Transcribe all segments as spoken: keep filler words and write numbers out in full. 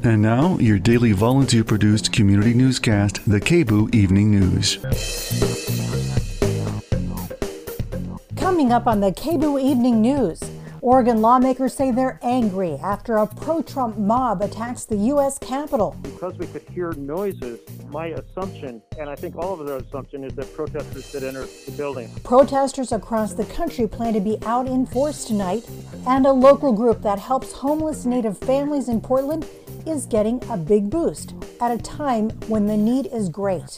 And now, your daily volunteer-produced community newscast, the K B U Evening News. Coming up on the K B U Evening News, Oregon lawmakers say they're angry after a pro-Trump mob attacks the U S Capitol. Because we could hear noises, my assumption, and I think all of our assumption, is that protesters did enter the building. Protesters across the country plan to be out in force tonight, and a local group that helps homeless Native families in Portland is getting a big boost at a time when the need is great.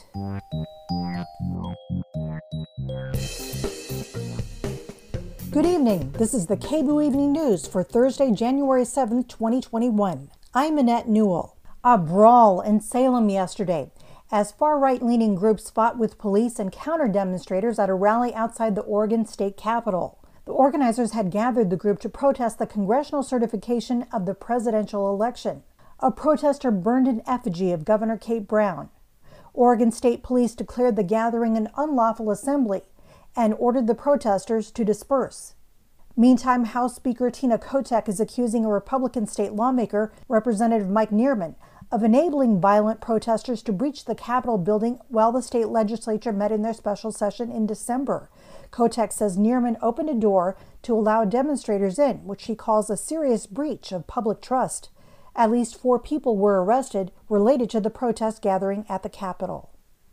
Good evening. This is the K B U Evening News for Thursday, January seventh, twenty twenty-one. I'm Annette Newell. A brawl in Salem yesterday as far-right-leaning groups fought with police and counter-demonstrators at a rally outside the Oregon State Capitol. The organizers had gathered the group to protest the congressional certification of the presidential election. A protester burned an effigy of Governor Kate Brown. Oregon State Police declared the gathering an unlawful assembly and ordered the protesters to disperse. Meantime, House Speaker Tina Kotek is accusing a Republican state lawmaker, Representative Mike Nearman, of enabling violent protesters to breach the Capitol building while the state legislature met in their special session in December. Kotek says Nearman opened a door to allow demonstrators in, which she calls a serious breach of public trust. At least four people were arrested related to the protest gathering at the Capitol.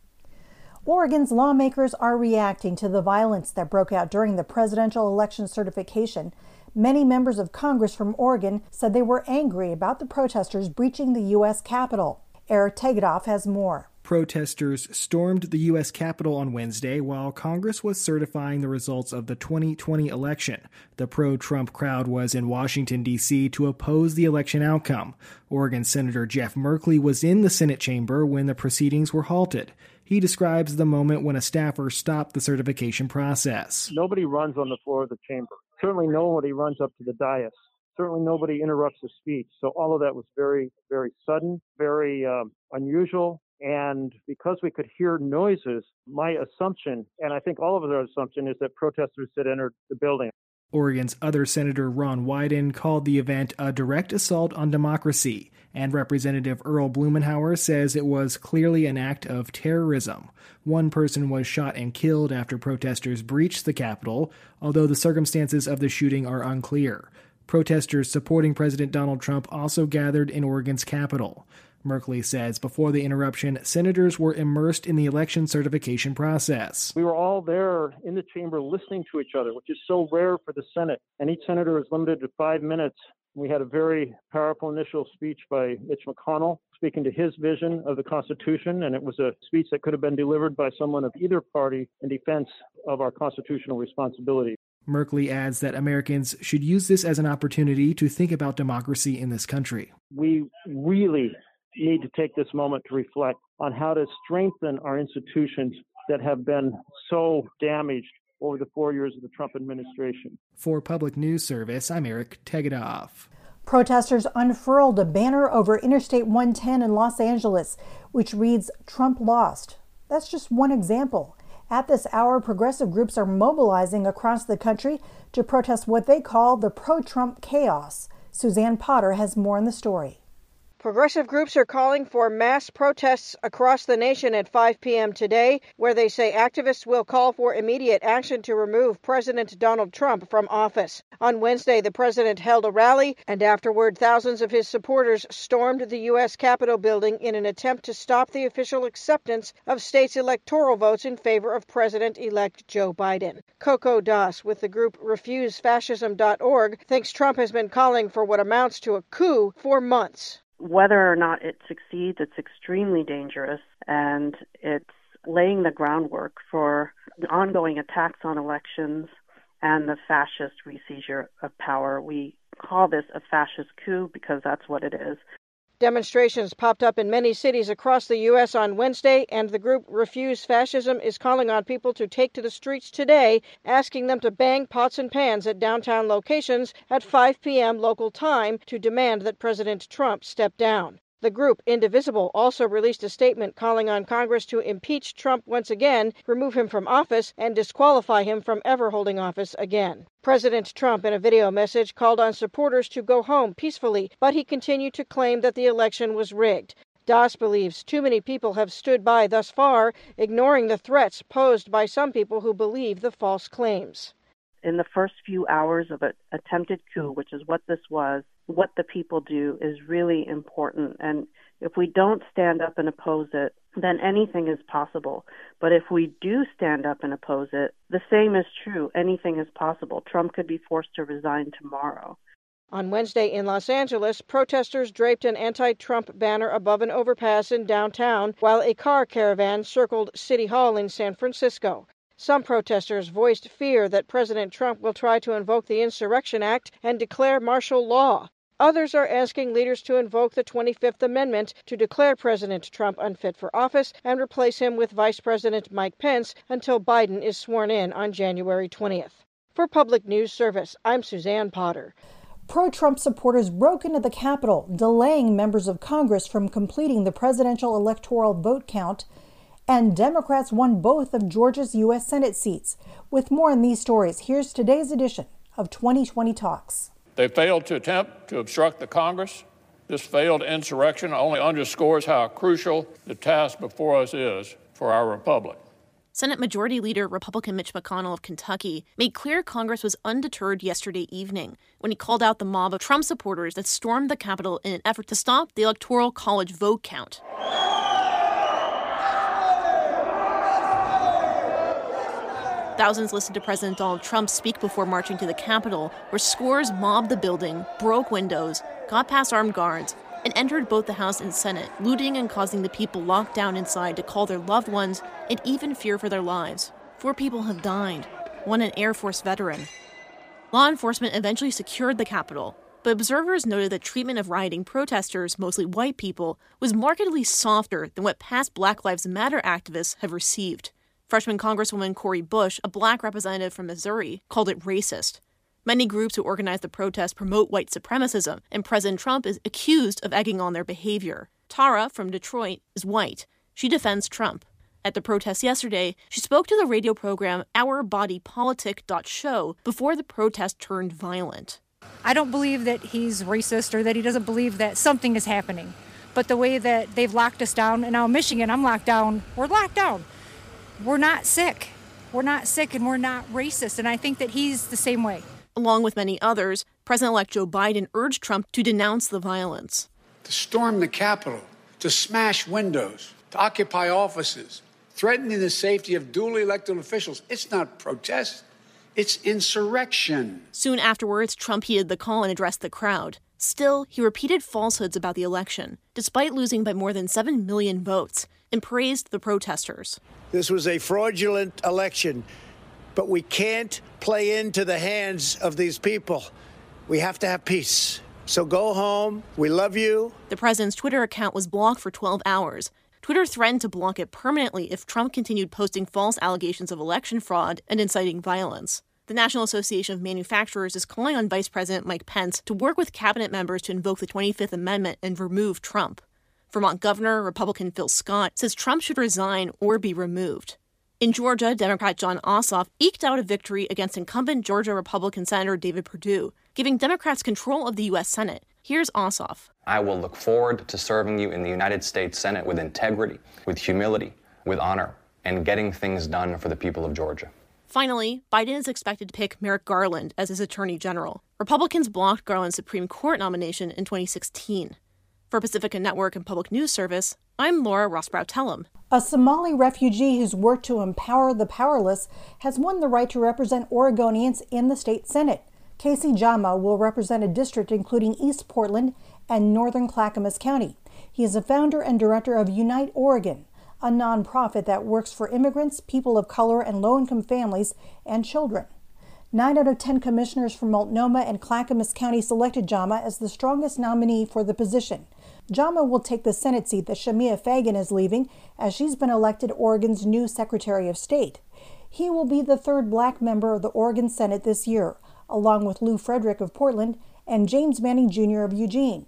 Oregon's lawmakers are reacting to the violence that broke out during the presidential election certification. Many members of Congress from Oregon said they were angry about the protesters breaching the U S Capitol. Eric Tegedoff has more. Protesters stormed the U S Capitol on Wednesday while Congress was certifying the results of the twenty twenty election. The pro-Trump crowd was in Washington, D C to oppose the election outcome. Oregon Senator Jeff Merkley was in the Senate chamber when the proceedings were halted. He describes the moment when a staffer stopped the certification process. Nobody runs on the floor of the chamber. Certainly nobody runs up to the dais. Certainly nobody interrupts a speech. So all of that was very, very sudden, very um, unusual. And because we could hear noises, my assumption, and I think all of our assumption, is that protesters had entered the building. Oregon's other Senator Ron Wyden called the event a direct assault on democracy, and Representative Earl Blumenauer says it was clearly an act of terrorism. One person was shot and killed after protesters breached the Capitol, although the circumstances of the shooting are unclear. Protesters supporting President Donald Trump also gathered in Oregon's Capitol. Merkley says before the interruption, senators were immersed in the election certification process. We were all there in the chamber listening to each other, which is so rare for the Senate. And each senator is limited to five minutes. We had a very powerful initial speech by Mitch McConnell, speaking to his vision of the Constitution, and it was a speech that could have been delivered by someone of either party in defense of our constitutional responsibility. Merkley adds that Americans should use this as an opportunity to think about democracy in this country. We really need to take this moment to reflect on how to strengthen our institutions that have been so damaged over the four years of the Trump administration. For Public News Service, I'm Eric Tegedoff. Protesters unfurled a banner over Interstate one ten in Los Angeles, which reads, "Trump lost." That's just one example. At this hour, progressive groups are mobilizing across the country to protest what they call the pro-Trump chaos. Suzanne Potter has more on the story. Progressive groups are calling for mass protests across the nation at five p.m. today, where they say activists will call for immediate action to remove President Donald Trump from office. On Wednesday, the president held a rally, and afterward, thousands of his supporters stormed the U S Capitol building in an attempt to stop the official acceptance of states' electoral votes in favor of President-elect Joe Biden. Coco Das with the group refuse fascism dot org thinks Trump has been calling for what amounts to a coup for months. Whether or not it succeeds, it's extremely dangerous, and it's laying the groundwork for ongoing attacks on elections and the fascist reseizure of power. We call this a fascist coup because that's what it is. Demonstrations popped up in many cities across the U S on Wednesday, and the group Refuse Fascism is calling on people to take to the streets today, asking them to bang pots and pans at downtown locations at five p.m. local time to demand that President Trump step down. The group, Indivisible, also released a statement calling on Congress to impeach Trump once again, remove him from office, and disqualify him from ever holding office again. President Trump, in a video message, called on supporters to go home peacefully, but he continued to claim that the election was rigged. Das believes too many people have stood by thus far, ignoring the threats posed by some people who believe the false claims. In the first few hours of an attempted coup, which is what this was, what the people do is really important. And if we don't stand up and oppose it, then anything is possible. But if we do stand up and oppose it, the same is true. Anything is possible. Trump could be forced to resign tomorrow. On Wednesday in Los Angeles, protesters draped an anti-Trump banner above an overpass in downtown, while a car caravan circled City Hall in San Francisco. Some protesters voiced fear that President Trump will try to invoke the Insurrection Act and declare martial law. Others are asking leaders to invoke the twenty-fifth Amendment to declare President Trump unfit for office and replace him with Vice President Mike Pence until Biden is sworn in on January twentieth. For Public News Service, I'm Suzanne Potter. Pro-Trump supporters broke into the Capitol, delaying members of Congress from completing the presidential electoral vote count, and Democrats won both of Georgia's U S Senate seats. With more on these stories, here's today's edition of twenty twenty Talks. They failed to attempt to obstruct the Congress. This failed insurrection only underscores how crucial the task before us is for our republic. Senate Majority Leader Republican Mitch McConnell of Kentucky made clear Congress was undeterred yesterday evening when he called out the mob of Trump supporters that stormed the Capitol in an effort to stop the Electoral College vote count. Thousands listened to President Donald Trump speak before marching to the Capitol, where scores mobbed the building, broke windows, got past armed guards, and entered both the House and Senate, looting and causing the people locked down inside to call their loved ones and even fear for their lives. Four people have died, one an Air Force veteran. Law enforcement eventually secured the Capitol, but observers noted that treatment of rioting protesters, mostly white people, was markedly softer than what past Black Lives Matter activists have received. Freshman Congresswoman Cori Bush, a black representative from Missouri, called it racist. Many groups who organize the protest promote white supremacism, and President Trump is accused of egging on their behavior. Tara, from Detroit, is white. She defends Trump. At the protest yesterday, she spoke to the radio program Our Body Politic Show before the protest turned violent. I don't believe that he's racist or that he doesn't believe that something is happening. But the way that they've locked us down, and now in Michigan, I'm locked down, we're locked down. We're not sick. We're not sick and we're not racist. And I think that he's the same way. Along with many others, President-elect Joe Biden urged Trump to denounce the violence. To storm the Capitol, to smash windows, to occupy offices, threatening the safety of duly elected officials. It's not protest. It's insurrection. Soon afterwards, Trump heeded the call and addressed the crowd. Still, he repeated falsehoods about the election, despite losing by more than seven million votes, and praised the protesters. This was a fraudulent election, but we can't play into the hands of these people. We have to have peace. So go home. We love you. The president's Twitter account was blocked for twelve hours. Twitter threatened to block it permanently if Trump continued posting false allegations of election fraud and inciting violence. The National Association of Manufacturers is calling on Vice President Mike Pence to work with cabinet members to invoke the twenty-fifth Amendment and remove Trump. Vermont Governor Republican Phil Scott says Trump should resign or be removed. In Georgia, Democrat Jon Ossoff eked out a victory against incumbent Georgia Republican Senator David Perdue, giving Democrats control of the U S Senate. Here's Ossoff. I will look forward to serving you in the United States Senate with integrity, with humility, with honor, and getting things done for the people of Georgia. Finally, Biden is expected to pick Merrick Garland as his attorney general. Republicans blocked Garland's Supreme Court nomination in twenty sixteen. For Pacifica Network and Public News Service, I'm Laura Rosbrow-Telem. A Somali refugee who's worked to empower the powerless has won the right to represent Oregonians in the state Senate. Casey Jama will represent a district including East Portland and northern Clackamas County. He is a founder and director of Unite Oregon, a nonprofit that works for immigrants, people of color, and low-income families and children. Nine out of ten commissioners from Multnomah and Clackamas County selected Jama as the strongest nominee for the position. Jama will take the Senate seat that Shamia Fagan is leaving, as she's been elected Oregon's new Secretary of State. He will be the third black member of the Oregon Senate this year, along with Lou Frederick of Portland and James Manning Junior of Eugene.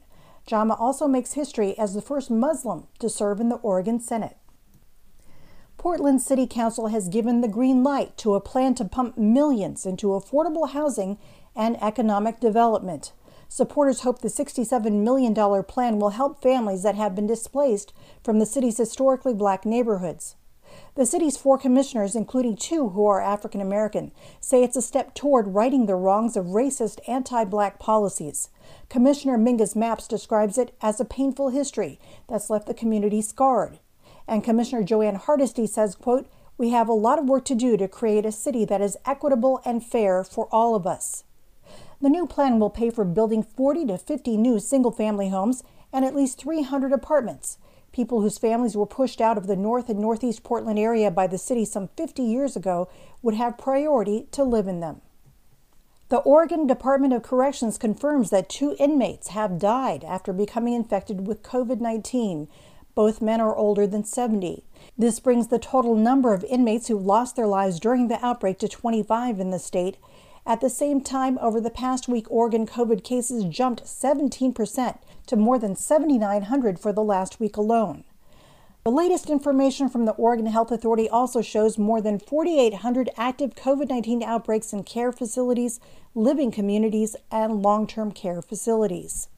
Jama also makes history as the first Muslim to serve in the Oregon Senate. Portland City Council has given the green light to a plan to pump millions into affordable housing and economic development. Supporters hope the sixty-seven million dollars plan will help families that have been displaced from the city's historically black neighborhoods. The city's four commissioners, including two who are African American, say it's a step toward righting the wrongs of racist anti-black policies. Commissioner Mingus Mapps describes it as a painful history that's left the community scarred. And Commissioner Joanne Hardesty says, quote, "We have a lot of work to do to create a city that is equitable and fair for all of us." The new plan will pay for building forty to fifty new single-family homes and at least three hundred apartments. People whose families were pushed out of the North and Northeast Portland area by the city some fifty years ago would have priority to live in them. The Oregon Department of Corrections confirms that two inmates have died after becoming infected with COVID nineteen. Both men are older than seventy. This brings the total number of inmates who lost their lives during the outbreak to twenty-five in the state. At the same time, over the past week, Oregon COVID cases jumped seventeen percent to more than seven thousand nine hundred for the last week alone. The latest information from the Oregon Health Authority also shows more than four thousand eight hundred active COVID nineteen outbreaks in care facilities, living communities, and long-term care facilities.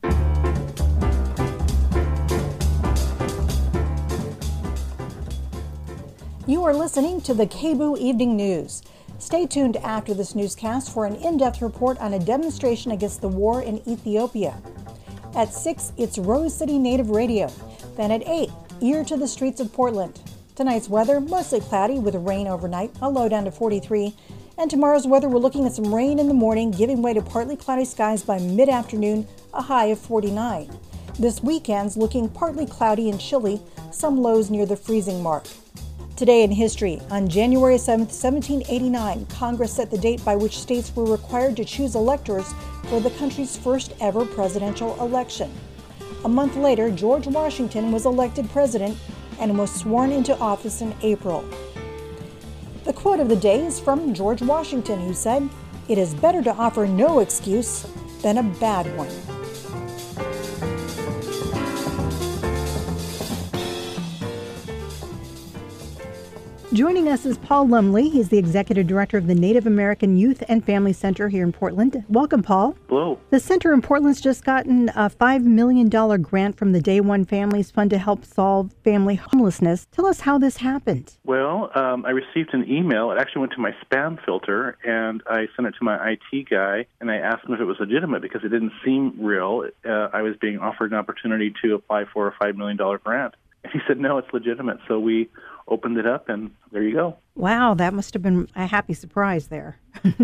You are listening to the K B O O Evening News. Stay tuned after this newscast for an in-depth report on a demonstration against the war in Ethiopia. At six, it's Rose City Native Radio. Then at eight, Ear to the Streets of Portland. Tonight's weather, mostly cloudy with rain overnight, a low down to forty-three. And tomorrow's weather, we're looking at some rain in the morning, giving way to partly cloudy skies by mid-afternoon, a high of forty-nine. This weekend's looking partly cloudy and chilly, some lows near the freezing mark. Today in history, on January seventh, seventeen eighty-nine, Congress set the date by which states were required to choose electors for the country's first ever presidential election. A month later, George Washington was elected president and was sworn into office in April. The quote of the day is from George Washington, who said, "It is better to offer no excuse than a bad one." Joining us is Paul Lumley. He's the Executive Director of the Native American Youth and Family Center here in Portland. Welcome, Paul. Hello. The center in Portland's just gotten a five million dollars grant from the Day One Families Fund to help solve family homelessness. Tell us how this happened. Well, um, I received an email. It actually went to my spam filter, and I sent it to my I T guy, and I asked him if it was legitimate because it didn't seem real. Uh, I was being offered an opportunity to apply for a five million dollars grant. And he said, no, it's legitimate. So we opened it up, and there you go. Wow, that must have been a happy surprise there.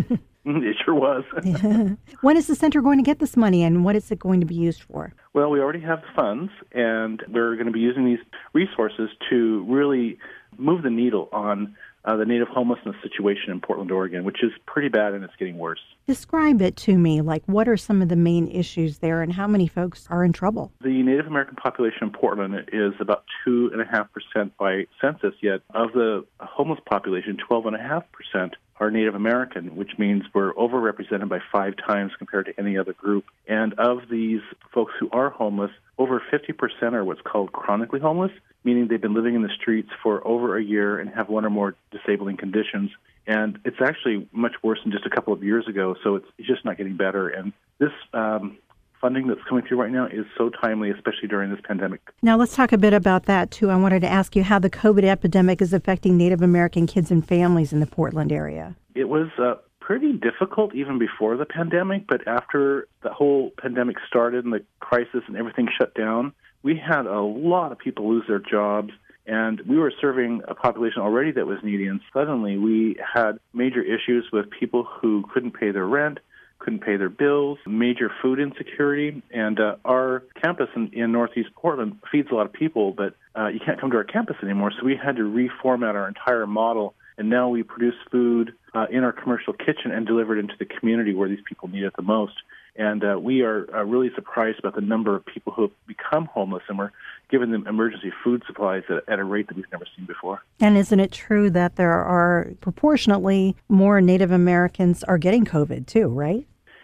It sure was. When is the center going to get this money, and what is it going to be used for? Well, we already have the funds, and we're going to be using these resources to really move the needle on uh, the native homelessness situation in Portland, Oregon, which is pretty bad, and it's getting worse. Describe it to me. Like, what are some of the main issues there, and how many folks are in trouble? The Native American population in Portland is about two point five percent by census, yet of the homeless population, twelve point five percent are Native American, which means we're overrepresented by five times compared to any other group. And of these folks who are homeless, over fifty percent are what's called chronically homeless, meaning they've been living in the streets for over a year and have one or more disabling conditions. And it's actually much worse than just a couple of years ago, so it's, it's just not getting better. And this um, funding that's coming through right now is so timely, especially during this pandemic. Now, let's talk a bit about that, too. I wanted to ask you how the COVID epidemic is affecting Native American kids and families in the Portland area. It was uh, pretty difficult even before the pandemic, but after the whole pandemic started and the crisis and everything shut down, we had a lot of people lose their jobs. And we were serving a population already that was needy, and suddenly we had major issues with people who couldn't pay their rent, couldn't pay their bills, major food insecurity. And uh, our campus in, in Northeast Portland feeds a lot of people, but uh, you can't come to our campus anymore, so we had to reformat our entire model. And now we produce food uh, in our commercial kitchen and deliver it into the community where these people need it the most. And uh, we are uh, really surprised about the number of people who have become homeless, and we're giving them emergency food supplies at, at a rate that we've never seen before. And isn't it true that there are proportionately more Native Americans are getting COVID too, right?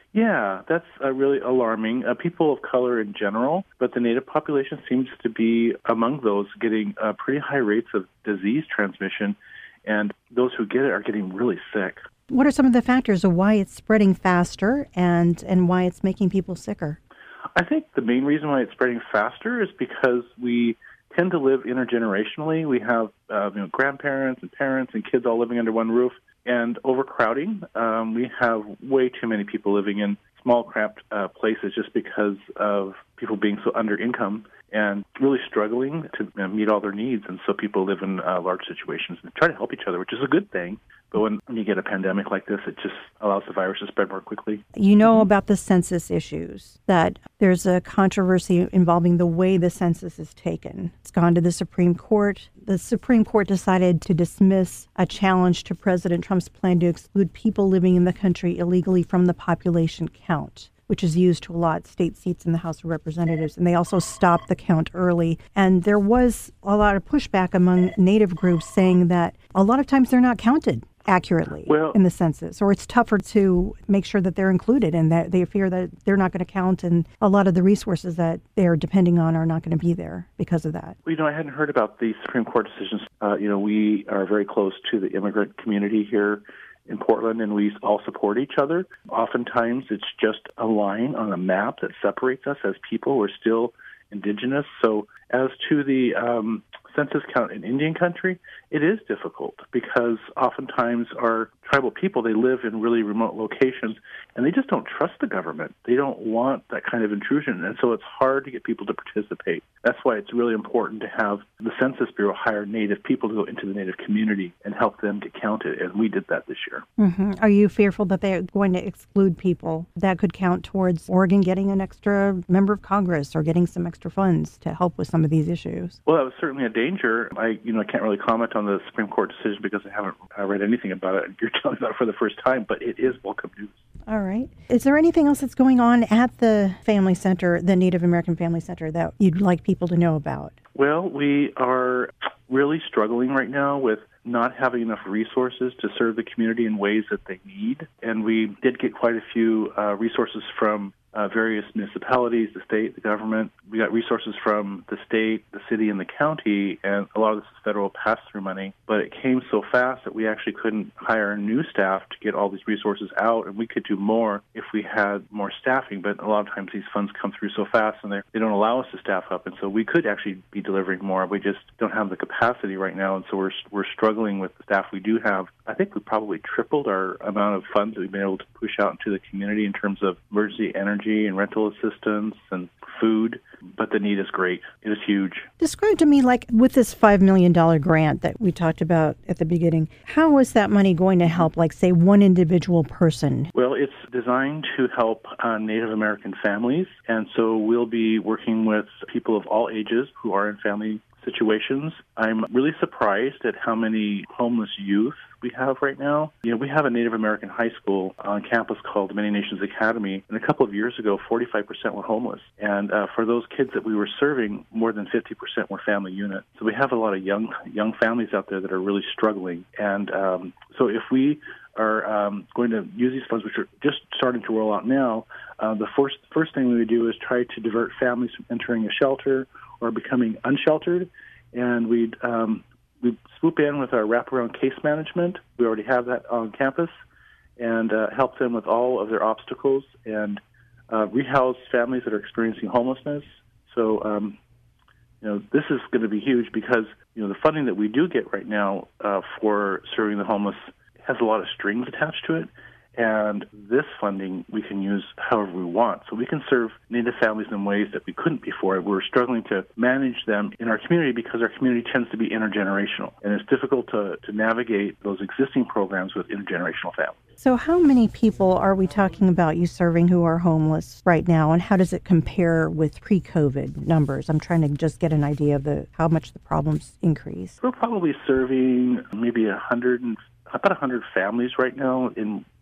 Yeah, that's uh, really alarming. Uh, people of color in general, but the Native population seems to be among those getting uh, pretty high rates of disease transmission, and those who get it are getting really sick. What are some of the factors of why it's spreading faster and, and why it's making people sicker? I think the main reason why it's spreading faster is because we tend to live intergenerationally. We have uh, you know, grandparents and parents and kids all living under one roof. And overcrowding, um, we have way too many people living in small, cramped uh, places just because of people being so under income and really struggling to you know, meet all their needs. And so people live in uh, large situations and try to help each other, which is a good thing. But when, when you get a pandemic like this, it just allows the virus to spread more quickly. You know about the census issues, that there's a controversy involving the way the census is taken. It's gone to the Supreme Court. The Supreme Court decided to dismiss a challenge to President Trump's plan to exclude people living in the country illegally from the population count, which is used to allot state seats in the House of Representatives. And they also stopped the count early. And there was a lot of pushback among Native groups saying that a lot of times they're not counted accurately well, in the census, or it's tougher to make sure that they're included and that they fear that they're not going to count, and a lot of the resources that they're depending on are not going to be there because of that. Well, you know, I hadn't heard about the Supreme Court decisions. Uh, you know, we are very close to the immigrant community here in Portland, and we all support each other. Oftentimes, it's just a line on a map that separates us as people. We're still indigenous. So as to the um, census count in Indian country, it is difficult because oftentimes our tribal people, they live in really remote locations, and they just don't trust the government. They don't want that kind of intrusion, and so it's hard to get people to participate. That's why it's really important to have the Census Bureau hire Native people to go into the Native community and help them get counted, and we did that this year. Mm-hmm. Are you fearful that they're going to exclude people that could count towards Oregon getting an extra member of Congress or getting some extra funds to help with some of these issues? Well, that was certainly a danger. I, you know, I can't really comment on the Supreme Court decision because I haven't uh, read anything about it. You're telling me about it for the first time, but it is welcome news. All right. Is there anything else that's going on at the Family Center, the Native American Family Center, that you'd like people to know about? Well, we are really struggling right now with not having enough resources to serve the community in ways that they need. And we did get quite a few uh, resources from uh, various municipalities, the state, the government. We got resources from the state, the city, and the county, and a lot of this is federal pass-through money. But it came so fast that we actually couldn't hire new staff to get all these resources out, and we could do more if we had more staffing. But a lot of times these funds come through so fast, and they don't allow us to staff up, and so we could actually be delivering more. We just don't have the capacity right now, and so we're we're struggling with the staff we do have. I think we probably tripled our amount of funds that we've been able to push out into the community in terms of emergency energy and rental assistance and food, but the need is great. It is huge. Describe to me, like, with this five million dollars grant that we talked about at the beginning, how is that money going to help, like, say, one individual person? Well, it's designed to help uh, Native American families, and so we'll be working with people of all ages who are in family situations. I'm really surprised at how many homeless youth we have right now. You know, we have a Native American high school on campus called Many Nations Academy, and a couple of years ago, forty-five percent were homeless. And uh, for those kids that we were serving, more than fifty percent were family unit. So we have a lot of young young families out there that are really struggling. And um, so if we are um, going to use these funds, which are just starting to roll out now, uh, the first first thing we would do is try to divert families from entering a shelter or becoming unsheltered, and we'd um, we swoop in with our wraparound case management. We already have that on campus, and uh, help them with all of their obstacles and uh, rehouse families that are experiencing homelessness. So, um, you know, this is going to be huge because, you know, the funding that we do get right now uh, for serving the homeless has a lot of strings attached to it. And this funding we can use however we want. So we can serve Native families in ways that we couldn't before. We're struggling to manage them in our community because our community tends to be intergenerational. And it's difficult to, to navigate those existing programs with intergenerational families. So how many people are we talking about you serving who are homeless right now, and how does it compare with pre-COVID numbers? I'm trying to just get an idea of the how much the problems increase. We're probably serving maybe a hundred and about one hundred families right now in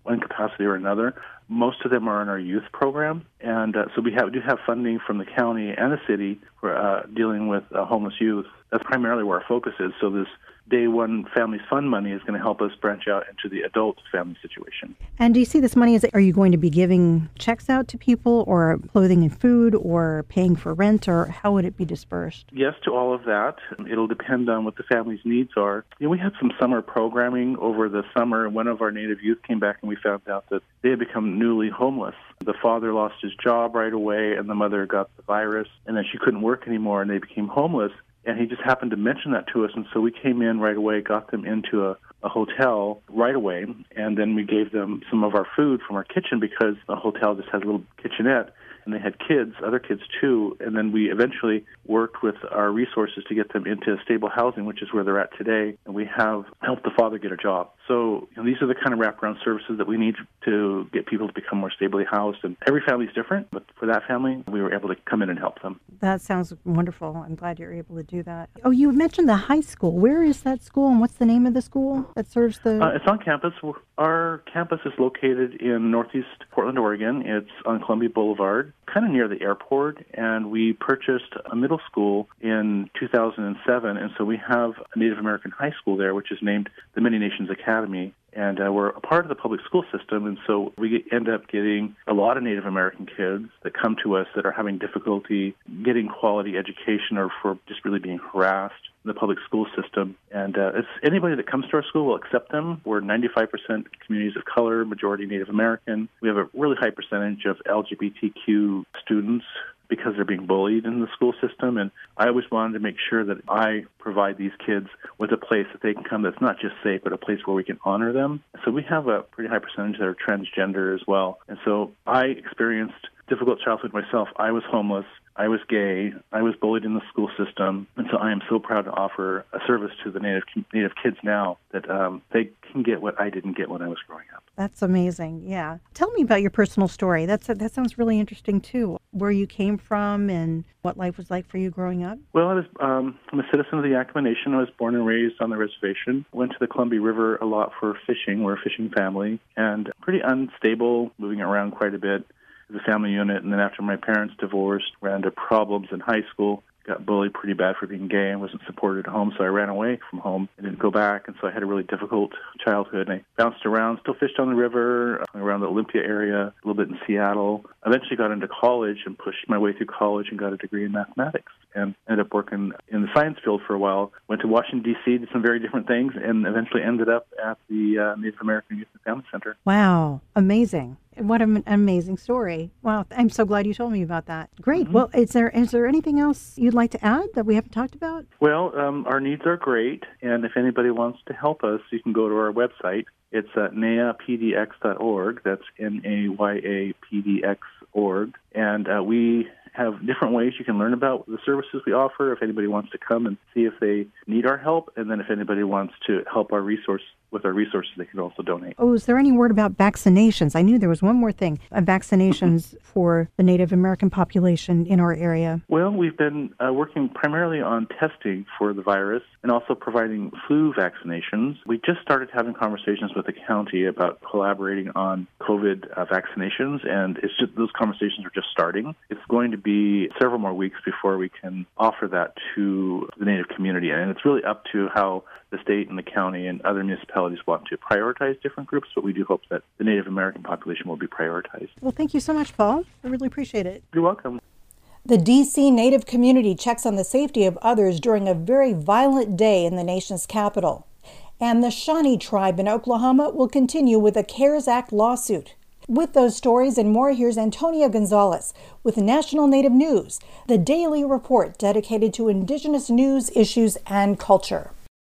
one capacity or another. Most of them are in our youth program, and uh, so we have do have funding from the county and the city for uh, dealing with uh, homeless youth. That's primarily where our focus is. So this Day One Families Fund money is going to help us branch out into the adult family situation. And do you see this money, as are you going to be giving checks out to people, or clothing and food, or paying for rent, or how would it be dispersed? Yes to all of that. It'll depend on what the family's needs are. You know, we had some summer programming over the summer, and one of our Native youth came back and we found out that they had become newly homeless. The father lost his job right away, and the mother got the virus, and then she couldn't work anymore, and they became homeless. And he just happened to mention that to us, and so we came in right away, got them into a, a hotel right away, and then we gave them some of our food from our kitchen because the hotel just has a little kitchenette, and they had kids, other kids too, and then we eventually worked with our resources to get them into stable housing, which is where they're at today, and we have helped the father get a job. So you know, these are the kind of wraparound services that we need to get people to become more stably housed, and every family is different, but for that family, we were able to come in and help them. That sounds wonderful. I'm glad you're able to do that. Oh, you mentioned the high school. Where is that school, and what's the name of the school that serves the... Uh, it's on campus. Our campus is located in northeast Portland, Oregon. It's on Columbia Boulevard, kind of near the airport, and we purchased a middle school in two thousand seven, and so we have a Native American high school there, which is named the Many Nations Academy. And uh, we're a part of the public school system, and so we end up getting a lot of Native American kids that come to us that are having difficulty getting quality education or for just really being harassed in the public school system. And uh, it's anybody that comes to our school will accept them. We're ninety-five percent communities of color, majority Native American. We have a really high percentage of L G B T Q students because they're being bullied in the school system. And I always wanted to make sure that I provide these kids with a place that they can come that's not just safe, but a place where we can honor them. So we have a pretty high percentage that are transgender as well. And so I experienced difficult childhood myself. I was homeless. I was gay. I was bullied in the school system. And so I am so proud to offer a service to the Native Native kids now that um, they can get what I didn't get when I was growing up. That's amazing. Yeah. Tell me about your personal story. That's that sounds really interesting, too. Where you came from and what life was like for you growing up? Well, I was, um, I'm a citizen of the Yakama Nation. I was born and raised on the reservation. Went to the Columbia River a lot for fishing. We're a fishing family. And pretty unstable, moving around quite a bit as a family unit. And then after my parents divorced, ran into problems in high school. Got bullied pretty bad for being gay and wasn't supported at home, so I ran away from home and didn't go back, and so I had a really difficult childhood. And I bounced around, still fished on the river, around the Olympia area, a little bit in Seattle. Eventually got into college and pushed my way through college and got a degree in mathematics and ended up working in the science field for a while. Went to Washington, D C, did some very different things, and eventually ended up at the uh, Native American Youth and Family Center. Wow, amazing. What an amazing story. Wow, I'm so glad you told me about that. Great. Mm-hmm. Well, is there is there anything else you'd like to add that we haven't talked about? Well, um, our needs are great, and if anybody wants to help us, you can go to our website. It's at N A Y A P D X dot org. That's N A Y A P D X dot org. And uh, we have different ways you can learn about the services we offer if anybody wants to come and see if they need our help. And then if anybody wants to help our resource with our resources, they can also donate. Oh, is there any word about vaccinations? I knew there was one more thing, uh, vaccinations for the Native American population in our area. Well, we've been uh, working primarily on testing for the virus and also providing flu vaccinations. We just started having conversations with the county about collaborating on COVID uh, vaccinations, and it's just those conversations are just starting. It's going to be several more weeks before we can offer that to the Native community, and it's really up to how the state and the county and other municipalities want to prioritize different groups, but we do hope that the Native American population will be prioritized. Well, thank you so much, Paul. I really appreciate it. You're welcome. The D C Native community checks on the safety of others during a very violent day in the nation's capital. And the Shawnee tribe in Oklahoma will continue with a CARES Act lawsuit. With those stories and more, here's Antonia Gonzalez with National Native News, the daily report dedicated to Indigenous news, issues, and culture.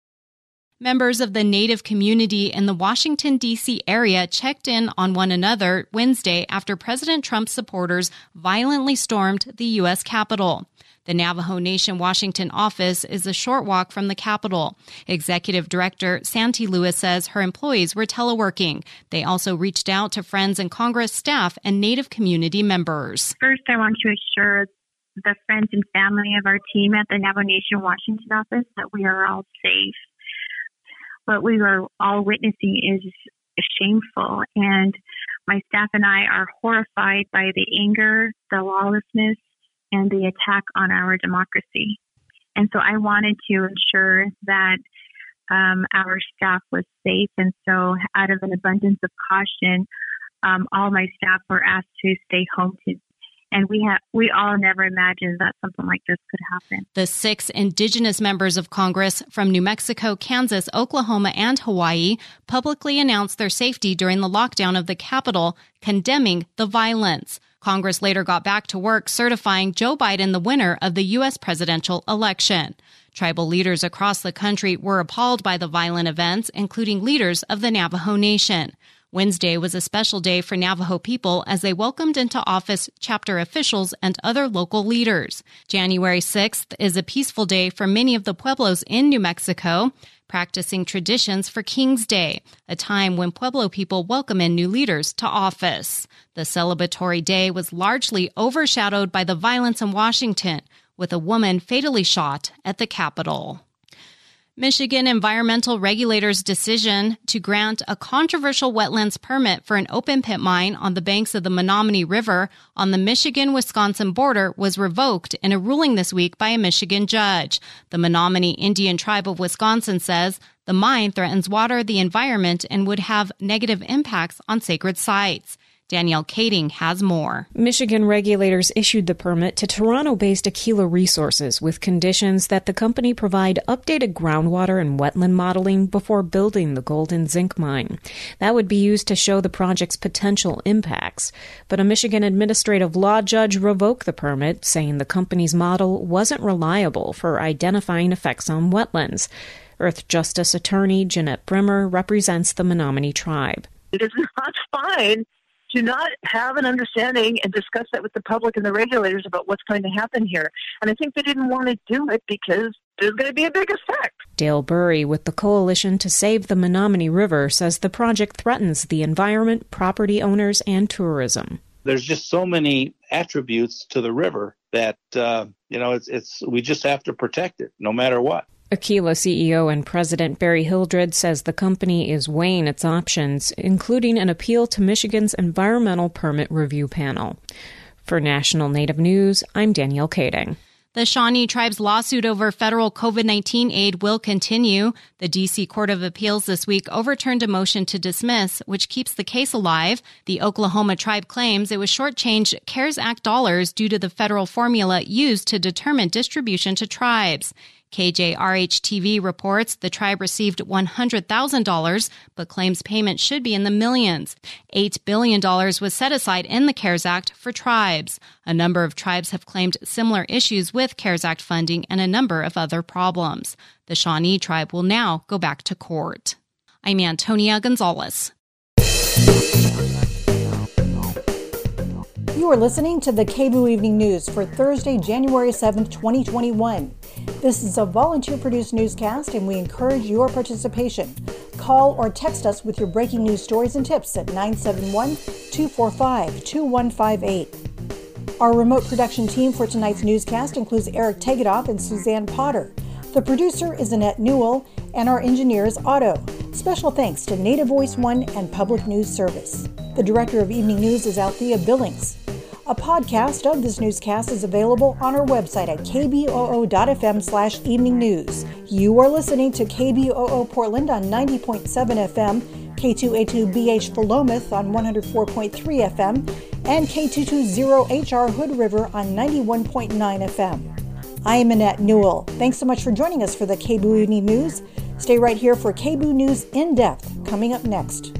Members of the Native community in the Washington, D C area checked in on one another Wednesday after President Trump's supporters violently stormed the U S Capitol. The Navajo Nation Washington office is a short walk from the Capitol. Executive Director Santi Lewis says her employees were teleworking. They also reached out to friends and Congress staff and Native community members. First, I want to assure the friends and family of our team at the Navajo Nation Washington office that we are all safe. What we are all witnessing is shameful. And my staff and I are horrified by the anger, the lawlessness, and the attack on our democracy. And so I wanted to ensure that um, our staff was safe. And so out of an abundance of caution, um, all my staff were asked to stay home to And we have we all never imagined that something like this could happen. The six indigenous members of Congress from New Mexico, Kansas, Oklahoma, and Hawaii publicly announced their safety during the lockdown of the Capitol, condemning the violence. Congress later got back to work certifying Joe Biden the winner of the U S presidential election. Tribal leaders across the country were appalled by the violent events, including leaders of the Navajo Nation. Wednesday was a special day for Navajo people as they welcomed into office chapter officials and other local leaders. January sixth is a peaceful day for many of the Pueblos in New Mexico, practicing traditions for King's Day, a time when Pueblo people welcome in new leaders to office. The celebratory day was largely overshadowed by the violence in Washington, with a woman fatally shot at the Capitol. Michigan environmental regulators' decision to grant a controversial wetlands permit for an open-pit mine on the banks of the Menominee River on the Michigan-Wisconsin border was revoked in a ruling this week by a Michigan judge. The Menominee Indian Tribe of Wisconsin says the mine threatens water, the environment, and would have negative impacts on sacred sites. Danielle Kading has more. Michigan regulators issued the permit to Toronto-based Aquila Resources with conditions that the company provide updated groundwater and wetland modeling before building the gold and zinc mine. That would be used to show the project's potential impacts. But a Michigan administrative law judge revoked the permit, saying the company's model wasn't reliable for identifying effects on wetlands. Earth Justice Attorney Jeanette Brimmer represents the Menominee tribe. It is not fine to not have an understanding and discuss that with the public and the regulators about what's going to happen here. And I think they didn't want to do it because there's going to be a big effect. Dale Burry with the Coalition to Save the Menominee River says the project threatens the environment, property owners, and tourism. There's just so many attributes to the river that, uh, you know, it's it's we just have to protect it no matter what. Aquila C E O and President Barry Hildred says the company is weighing its options, including an appeal to Michigan's Environmental Permit Review Panel. For National Native News, I'm Danielle Kading. The Shawnee Tribe's lawsuit over federal covid nineteen aid will continue. The D C Court of Appeals this week overturned a motion to dismiss, which keeps the case alive. The Oklahoma tribe claims it was shortchanged CARES Act dollars due to the federal formula used to determine distribution to tribes. K J R H T V reports the tribe received one hundred thousand dollars, but claims payment should be in the millions. eight billion dollars was set aside in the CARES Act for tribes. A number of tribes have claimed similar issues with CARES Act funding and a number of other problems. The Shawnee tribe will now go back to court. I'm Antonia Gonzalez. You are listening to the K B O O Evening News for Thursday, January seventh, twenty twenty-one. This is a volunteer-produced newscast, and we encourage your participation. Call or text us with your breaking news stories and tips at nine seven one, two four five, two one five eight. Our remote production team for tonight's newscast includes Eric Tegedoff and Suzanne Potter. The producer is Annette Newell, and our engineer is Otto. Special thanks to Native Voice One and Public News Service. The director of Evening News is Althea Billings. A podcast of this newscast is available on our website at k b o o dot f m slash evening news. You are listening to K B O O Portland on ninety point seven F M, K two eighty-two B H Philomath on one hundred four point three F M, and K two twenty H R Hood River on ninety-one point nine F M. I am Annette Newell. Thanks so much for joining us for the K B O O Evening News. Stay right here for K B O O News In Depth coming up next.